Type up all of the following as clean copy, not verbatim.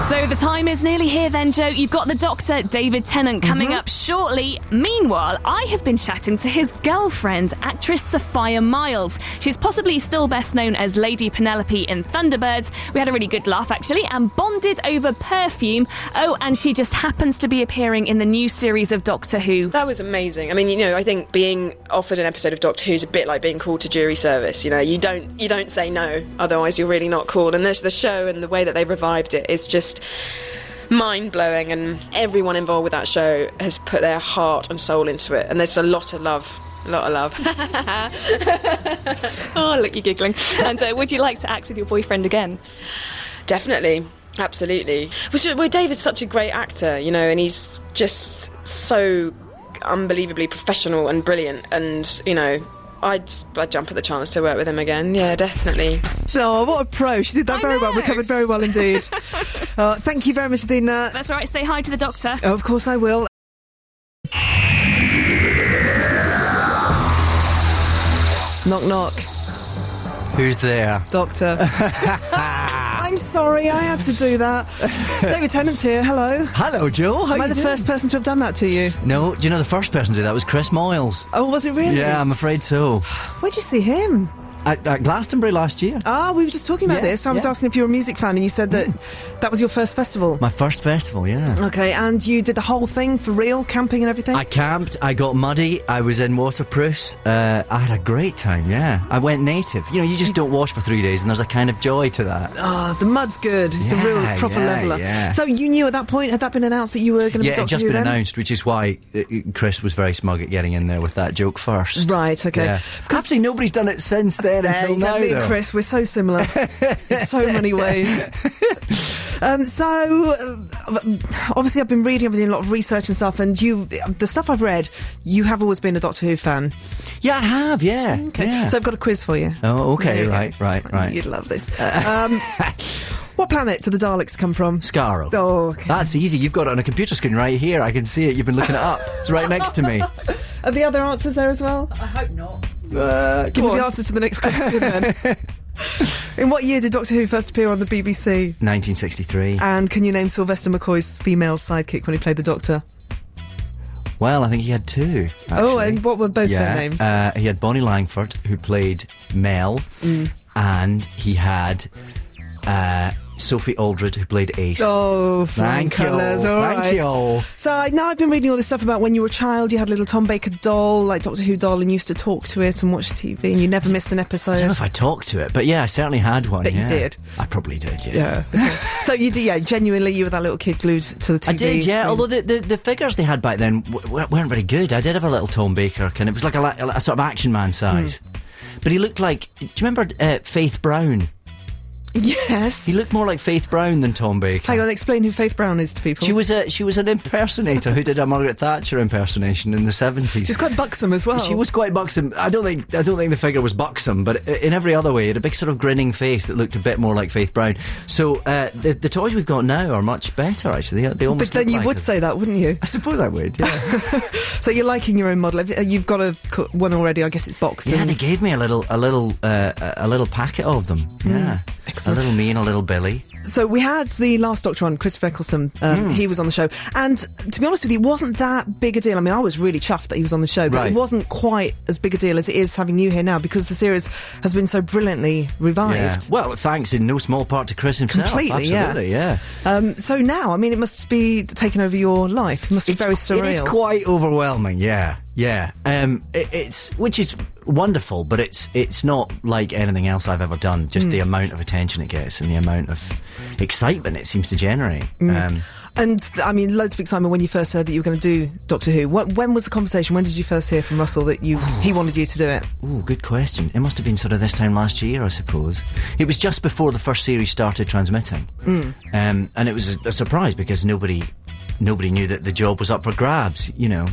So the time is nearly here then, Joe. You've got the Doctor, David Tennant, coming up shortly. Meanwhile, I have been chatting to his girlfriend, actress Sophia Myles. She's possibly still best known as Lady Penelope in Thunderbirds. We had a really good laugh, actually, and bonded over perfume. Oh, and she just happens to be appearing in the new series of Doctor Who. That was amazing. I mean, you know, I think being offered an episode of Doctor Who is a bit like being called to jury service. You know, you don't say no, otherwise you're really not called. And there's the show and the way that they've revived it is just mind-blowing, and everyone involved with that show has put their heart and soul into it, and there's a lot of love. Oh, look, you're giggling. And would you like to act with your boyfriend again? Definitely, absolutely. Well, David's such a great actor, you know, and he's just so unbelievably professional and brilliant, and, you know, I'd jump at the chance to work with him again. Yeah, definitely. Oh, what a pro. She did that very well. Recovered very well indeed. Thank you very much, Adina. That's all right. Say hi to the Doctor. Oh, of course I will. Knock, knock. Who's there? Doctor. I'm sorry, I had to do that. David Tennant's here. Hello. Hello, Joe. How Am I you the doing? first person to have done that to you? No, do you know the first person to do that was Chris Moyles? Oh, was it really? Yeah, I'm afraid so. Where'd you see him? At Glastonbury last year. Ah, we were just talking about this. I was asking if you were a music fan, and you said that that was your first festival. My first festival, yeah. Okay, and you did the whole thing for real, camping and everything? I camped, I got muddy, I was in waterproofs. I had a great time, yeah. I went native. You know, you just don't wash for 3 days, and there's a kind of joy to that. Oh, the mud's good. It's a real proper leveller. Yeah. So you knew at that point, had that been announced that you were going to be Doctor Who? Yeah, it had just been then? announced, which is why Chris was very smug at getting in there with that joke first. Right, okay. Yeah. Actually, nobody's done it since then until now, Me and though. Chris, we're so similar in so many ways. Obviously I've been reading, I've been doing a lot of research and stuff, and the stuff I've read, you have always been a Doctor Who fan. Yeah, I have, yeah. Okay. Yeah. So I've got a quiz for you. Oh, okay, right. You'd love this. What planet do the Daleks come from? Skaro. Oh, okay. That's easy. You've got it on a computer screen right here. I can see it. You've been looking it up. It's right next to me. Are the other answers there as well? I hope not. Give me the answer to the next question then. In what year did Doctor Who first appear on the BBC? 1963. And can you name Sylvester McCoy's female sidekick when he played the Doctor? Well, I think he had two, actually. Oh, and what were both their names? He had Bonnie Langford, who played Mel, and he had Sophie Aldred, who played Ace. Oh, flying colours, all right. Thank you. So now I've been reading all this stuff about when you were a child, you had a little Tom Baker doll, like Doctor Who doll, and you used to talk to it and watch TV, and you never missed an episode. I don't know if I talked to it, but yeah, I certainly had one. But you did? I probably did, Yeah. Okay. So you did, yeah, genuinely, you were that little kid glued to the TV I did, yeah, screen. although the figures they had back then weren't very good. I did have a little Tom Baker, and it was like a sort of Action Man size. But he looked like, do you remember Faith Brown? Yes. He looked more like Faith Brown than Tom Baker. Hang on, explain who Faith Brown is to people. She was an impersonator who did a Margaret Thatcher impersonation in the 70s. She's quite buxom as well. She was quite buxom. I don't think the figure was buxom, but in every other way, it had a big sort of grinning face that looked a bit more like Faith Brown. So the toys we've got now are much better, actually. They almost. But then look you like would them. say that, wouldn't you? I suppose I would. Yeah. So you're liking your own model. You've got one already. I guess it's boxed. Yeah, they gave me a little packet of them. Yeah, excellent. A little me and a little Billy. So we had the last Doctor on, Christopher Eccleston. He was on the show, and to be honest with you, it wasn't that big a deal. I mean, I was really chuffed that he was on the show, but Right. it wasn't quite as big a deal as it is having you here now, because the series has been so brilliantly revived. Yeah. Well, thanks in no small part to Chris himself. Completely, absolutely, yeah. So now, I mean, it must be taking over your life. It must be very surreal. It is quite overwhelming, yeah. It's which is wonderful, but it's not like anything else I've ever done. Just the amount of attention it gets and the amount of excitement it seems to generate. And, I mean, loads of excitement when you first heard that you were going to do Doctor Who. When was the conversation? When did you first hear from Russell that he wanted you to do it? Ooh, good question. It must have been sort of this time last year, I suppose. It was just before the first series started transmitting. And it was a surprise because nobody knew that the job was up for grabs, you know.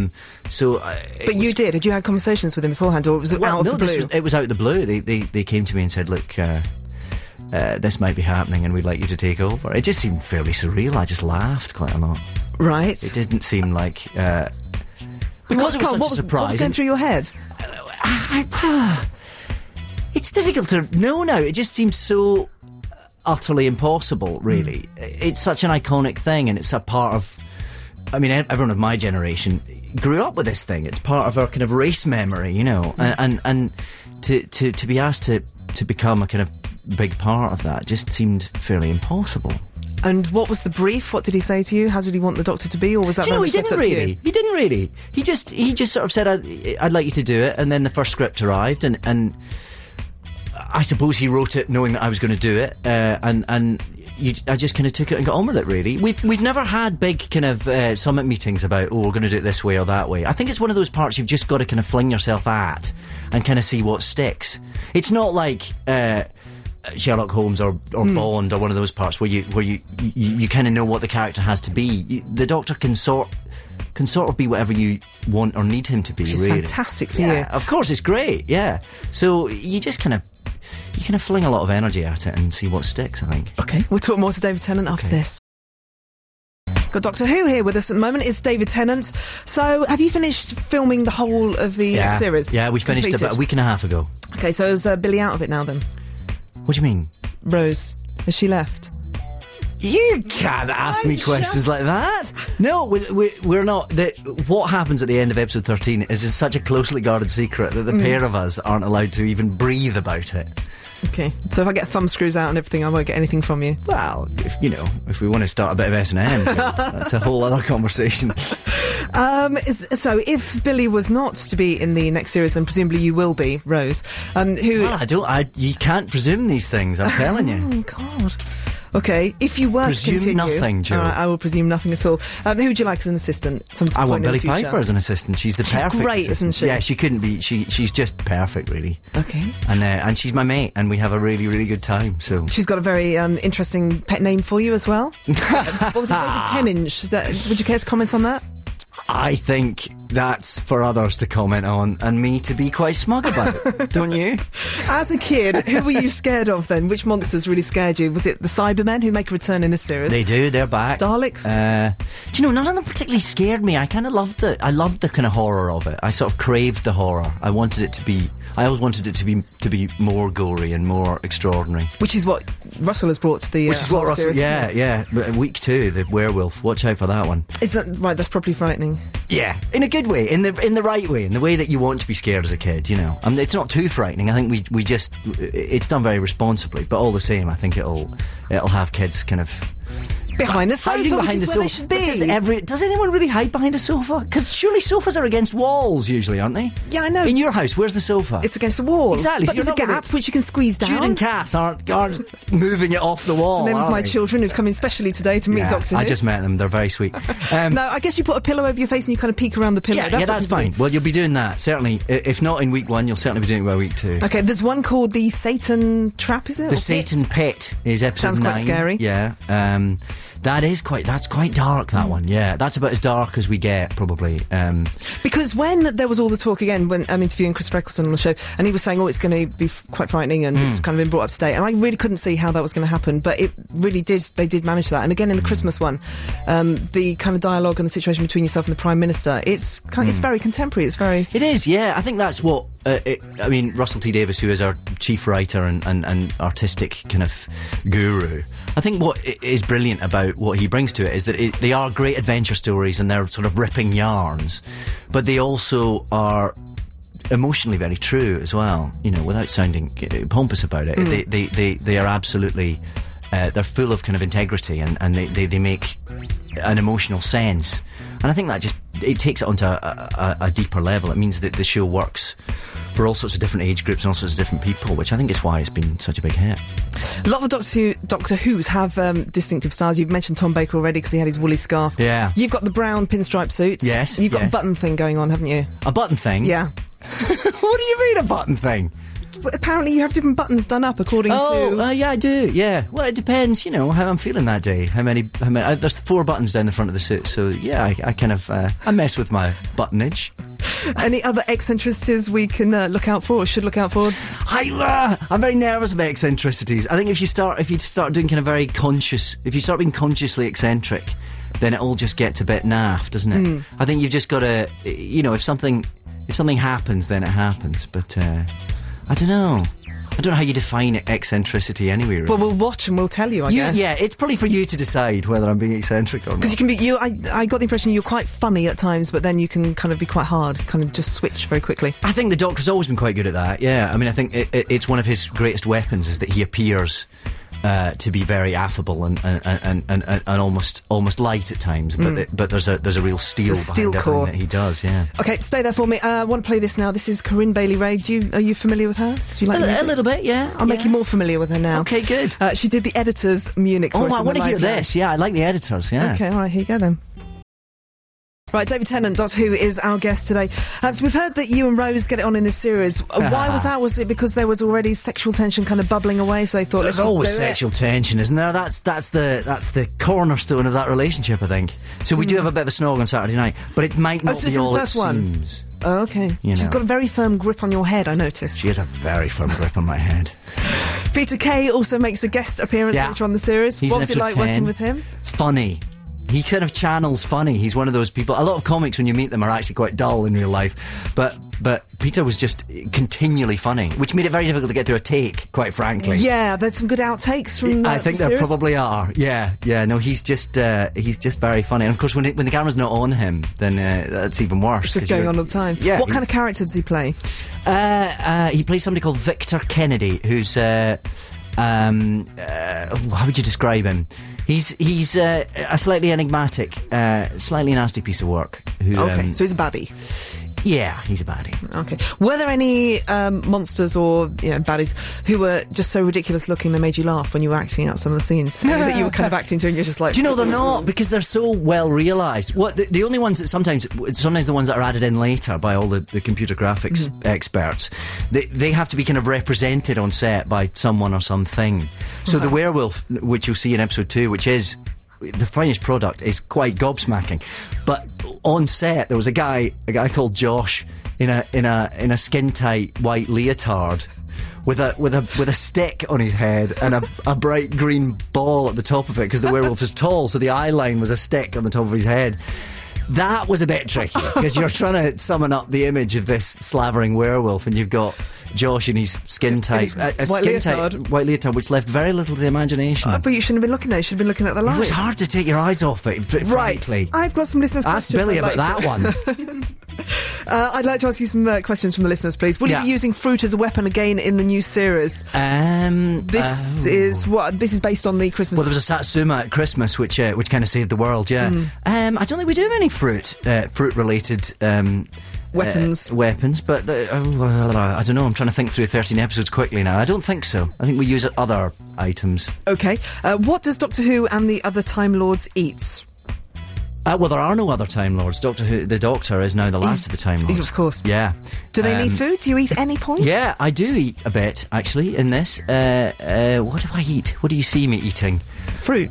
But you did? Had you had conversations with him beforehand, or was it out of the blue? It was out of the blue. They came to me and said, look, this might be happening and we'd like you to take over. It just seemed fairly surreal. I just laughed quite a lot. Right. It didn't seem like... because it was such a surprise. What was going through your head? It's difficult to know now. It just seems so utterly impossible, really. It's such an iconic thing, and it's a part of... I mean, everyone of my generation grew up with this thing. It's part of our kind of race memory, you know. And to be asked to become a kind of big part of that just seemed fairly impossible. And what was the brief? What did he say to you? How did he want the Doctor to be, or was that? Do you know, he didn't really. He didn't really. He just sort of said, "I'd like you to do it," and then the first script arrived, and I suppose he wrote it knowing that I was going to do it, and I just kind of took it and got on with it. Really, we've never had big kind of summit meetings about we're going to do it this way or that way. I think it's one of those parts you've just got to kind of fling yourself at and kind of see what sticks. It's not like Sherlock Holmes or Bond or one of those parts where you kind of know what the character has to be. The Doctor can sort of be whatever you want or need him to be. Which is really fantastic for you. Of course, it's great. Yeah. So you just kind of fling a lot of energy at it and see what sticks, I think. Okay, we'll talk more to David Tennant after this. Got Doctor Who here with us at the moment. It's David Tennant. So, have you finished filming the whole of the series? Yeah, we finished completed? About a week and a half ago. Okay, so is Billy out of it now then? What do you mean? Rose, has she left? You can't ask me questions like that. No, we're not. What happens at the end of episode 13 is such a closely guarded secret that the pair of us aren't allowed to even breathe about it. Okay, so if I get thumb screws out and everything, I won't get anything from you? Well, if we want to start a bit of S&M, that's a whole other conversation. So if Billy was not to be in the next series, and presumably you will be, Rose, you can't presume these things, I'm telling you. Oh, God. Okay, if you were presume to continue... nothing, Joe. All right, I will presume nothing at all. Who would you like as an assistant? I want Billy Piper as an assistant. She's the perfect great, assistant. isn't she? Yeah, she couldn't be... She's just perfect, really. Okay. And she's my mate, and we have a really, really good time, so... She's got a very interesting pet name for you as well. What was it, David Tennant? Would you care to comment on that? I think that's for others to comment on and me to be quite smug about. Don't you? As a kid, who were you scared of then? Which monsters really scared you? Was it the Cybermen who make a return in this series? They do, they're back. Daleks? Do you know, none of them particularly scared me. I kind of loved it. I loved the kind of horror of it. I sort of craved the horror. I always wanted it to be more gory and more extraordinary. Which is what Russell has brought to the Which is what Russell... series, yeah. But week 2, the werewolf. Watch out for that one. Is that right? That's properly frightening. Yeah, in a good way, in the right way, in the way that you want to be scared as a kid, you know. It's not too frightening. I think we just... It's done very responsibly, but all the same, I think it'll have kids kind of... Behind the sofa, hiding behind the which is where sofa. they should be. Does anyone really hide behind a sofa? Because surely sofas are against walls usually, aren't they? Yeah, I know. In your house, where's the sofa? It's against a wall. Exactly. But so there's a gap which you can squeeze down. Jude and Cass aren't moving it off the wall. It's the name of my they? children who've come in specially today to meet Doctor Who. I just met them. They're very sweet. No, I guess you put a pillow over your face and you kind of peek around the pillow. Yeah, that's fine. Well, you'll be doing that, certainly. If not in week 1, you'll certainly be doing it by week 2. Okay, there's one called the Satan Trap, is it? The Satan Pit is episode 9. Sounds quite scary. Yeah. That's quite dark, that one, yeah. That's about as dark as we get, probably. Because when there was all the talk again, when I'm interviewing Chris Eccleston on the show, and he was saying, it's going to be quite frightening and it's kind of been brought up to date, and I really couldn't see how that was going to happen, but it really did, they did manage that. And again, in the Christmas one, the kind of dialogue and the situation between yourself and the Prime Minister, it's very contemporary, It is, yeah. I think that's what... Russell T Davies, who is our chief writer and artistic kind of guru, I think what is brilliant about what he brings to it is that they are great adventure stories and they're sort of ripping yarns, but they also are emotionally very true as well, you know, without sounding pompous about it. They are absolutely... they're full of kind of integrity and they make an emotional sense. And I think that it takes it onto a deeper level. It means that the show works for all sorts of different age groups and all sorts of different people, which I think is why it's been such a big hit. A lot of the Doctor Who's have distinctive styles. You've mentioned Tom Baker already because he had his woolly scarf. Yeah. You've got the brown pinstripe suit. Yes. You've got a button thing going on, haven't you? A button thing? Yeah. What do you mean a button thing? But apparently you have different buttons done up according to... yeah, I do, yeah. Well, it depends, you know, how I'm feeling that day. How many there's 4 buttons down the front of the suit, so yeah, I kind of... I mess with my buttonage. Any other eccentricities we can look out for or should look out for? I'm very nervous about eccentricities. I think if you start doing kind of very conscious... If you start being consciously eccentric, then it all just gets a bit naff, doesn't it? I think you've just got to... You know, if something happens, then it happens, but... I don't know. I don't know how you define eccentricity anyway. Really. Well, we'll watch and we'll tell you, I guess. Yeah, it's probably for you to decide whether I'm being eccentric or not. Because you can be, I got the impression you're quite funny at times, but then you can kind of be quite hard, kind of just switch very quickly. I think the Doctor's always been quite good at that, yeah. I mean, I think it's one of his greatest weapons is that he appears to be very affable and almost light at times, but there's a real steel behind everything that he does, yeah. Okay, stay there for me. I want to play this now. This is Corinne Bailey-Rae. Are you familiar with her? Do you like a little bit, yeah. I'll make you more familiar with her now. Okay, good. She did the Editors Munich. Oh, I want to hear this. Yeah, I like the Editors, yeah. Okay, all right, here you go then. Right, David Tennant, Doctor Who, is our guest today. So we've heard that you and Rose get it on in this series. Why was that? Was it because there was already sexual tension kind of bubbling away, so they thought there's always sexual tension, isn't there? That's the cornerstone of that relationship, I think. So we do have a bit of a snog on Saturday night, but it might not be all it seems. Oh, okay. She's got a very firm grip on your head, I noticed. She has a very firm grip on my head. Peter Kay also makes a guest appearance later on the series. What was it like working with him? Funny. He kind of channels funny. He's one of those people. A lot of comics, when you meet them, are actually quite dull in real life. But Peter was just continually funny, which made it very difficult to get through a take, quite frankly. Yeah, there's some good outtakes from I think there probably are. Yeah. No, he's just very funny. And of course, when the camera's not on him, then that's even worse. It's just going on all the time. Yeah. What kind of character does he play? He plays somebody called Victor Kennedy, who's how would you describe him? He's a slightly enigmatic, slightly nasty piece of work. Okay, so he's a baddie. Yeah, he's a baddie. Okay. Were there any monsters or baddies who were just so ridiculous looking they made you laugh when you were acting out some of the scenes? That you were kind of acting to and you're just like... Do you know, they're not, because they're so well realised. The only ones that sometimes the ones that are added in later by all the computer graphics experts, they have to be kind of represented on set by someone or something. So the werewolf, which you'll see in episode 2, which is... the finished product is quite gobsmacking, but on set there was a guy called Josh in a skin tight white leotard with a stick on his head and a bright green ball at the top of it because the werewolf is tall, so the eye line was a stick on the top of his head. That was a bit tricky because you're trying to summon up the image of this slavering werewolf, and you've got Josh in his skin tight, white leotard, which left very little to the imagination. But you shouldn't have been looking there. You should have been looking at the lights. It was hard to take your eyes off it, frankly. I've got some listeners' questions. Ask Billy about that one. I'd like to ask you some questions from the listeners, please. Will you be using fruit as a weapon again in the new series? This is based on the Christmas. Well, there was a Satsuma at Christmas, which kind of saved the world. Yeah. I don't think we do have any fruit related. Weapons, but I don't know. I'm trying to think through 13 episodes quickly now. I don't think so. I think we use other items. Okay. What does Doctor Who and the other Time Lords eat? Well, there are no other Time Lords. The Doctor is now the last of the Time Lords. Of course. Yeah. Do they need food? Do you eat any point? Yeah, I do eat a bit, actually, in this. What do I eat? What do you see me eating? Fruit.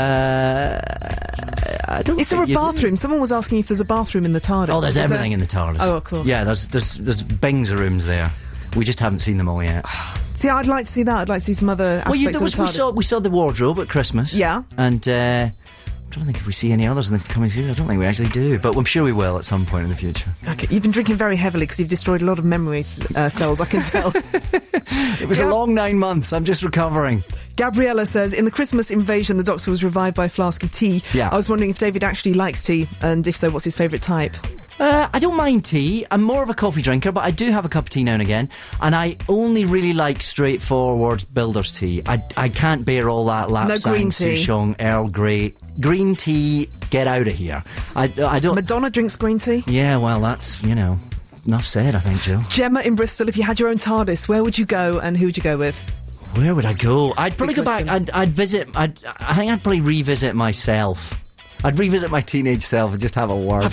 I don't Is there a bathroom? Someone was asking if there's a bathroom in the TARDIS. Oh, there's everything in the TARDIS. Oh, of course. Yeah, there's bings of rooms there. We just haven't seen them all yet. See, I'd like to see that. I'd like to see some other aspects of the TARDIS. We saw the wardrobe at Christmas. Yeah. And I'm trying to think if we see any others in the coming series. I don't think we actually do, but I'm sure we will at some point in the future. Okay, you've been drinking very heavily because you've destroyed a lot of memory cells, I can tell. It was a long 9 months. I'm just recovering. Gabriella says, in the Christmas invasion, the Doctor was revived by a flask of tea. Yeah. I was wondering if David actually likes tea, and if so, what's his favourite type? I don't mind tea. I'm more of a coffee drinker, but I do have a cup of tea now and again. And I only really like straightforward builder's tea. I can't bear all that Lapsang, Souchong, Earl Grey. Green tea, get out of here. I don't... Madonna drinks green tea? Yeah, well, that's, enough said, I think, Jill. Gemma in Bristol, if you had your own TARDIS, where would you go and who would you go with? Where would I go? I'd probably go back. I think I'd probably revisit myself. I'd revisit my teenage self and just have a word.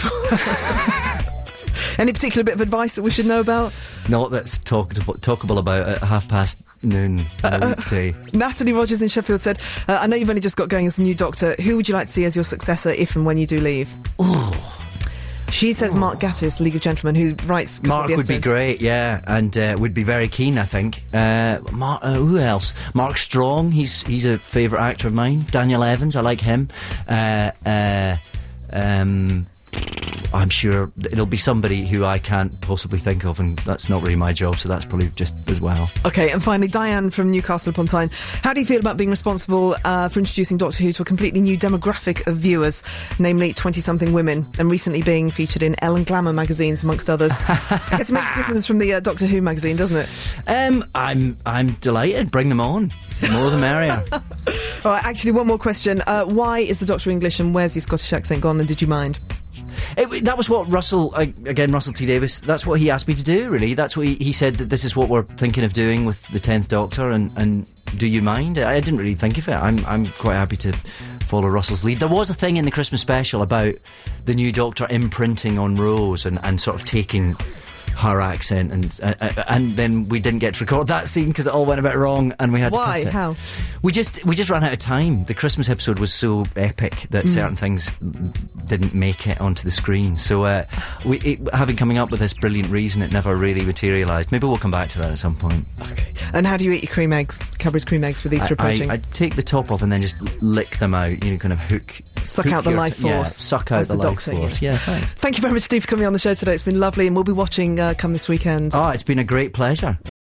Any particular bit of advice that we should know about? Not that's talkable about at noon day. Natalie Rogers in Sheffield said, I know you've only just got going as a new Doctor. Who would you like to see as your successor if and when you do leave? Ooh. She says Mark Gatiss, League of Gentlemen, who writes... Mark would be great, yeah, and would be very keen, I think. Who else? Mark Strong, he's a favourite actor of mine. Daniel Evans, I like him. I'm sure it'll be somebody who I can't possibly think of, and that's not really my job, so that's probably just as well. Okay, and finally, Diane from Newcastle upon Tyne. How do you feel about being responsible for introducing Doctor Who to a completely new demographic of viewers, namely 20-something women, and recently being featured in Elle and Glamour magazines, amongst others? I guess it makes a difference from the Doctor Who magazine, doesn't it? I'm delighted. Bring them on. The more the merrier. All right, actually, one more question. Why is the Doctor English, and where's your Scottish accent gone, and did you mind? That was what Russell T Davies, that's what he asked me to do, really. That's what he said, that this is what we're thinking of doing with the 10th Doctor, and do you mind? I didn't really think of it. I'm quite happy to follow Russell's lead. There was a thing in the Christmas special about the new Doctor imprinting on Rose and sort of taking her accent, and then we didn't get to record that scene because it all went a bit wrong, and we had to cut it. Why? How? We just ran out of time. The Christmas episode was so epic that certain things didn't make it onto the screen. So having coming up with this brilliant reason, it never really materialised. Maybe we'll come back to that at some point. Okay. And how do you eat your cream eggs, Cadbury's cream eggs, with Easter approaching? I take the top off and then just lick them out, kind of suck out the life force. Yeah, suck out the life force. Yeah, thanks. Thank you very much, Steve, for coming on the show today. It's been lovely, and we'll be watching come this weekend. Oh, it's been a great pleasure.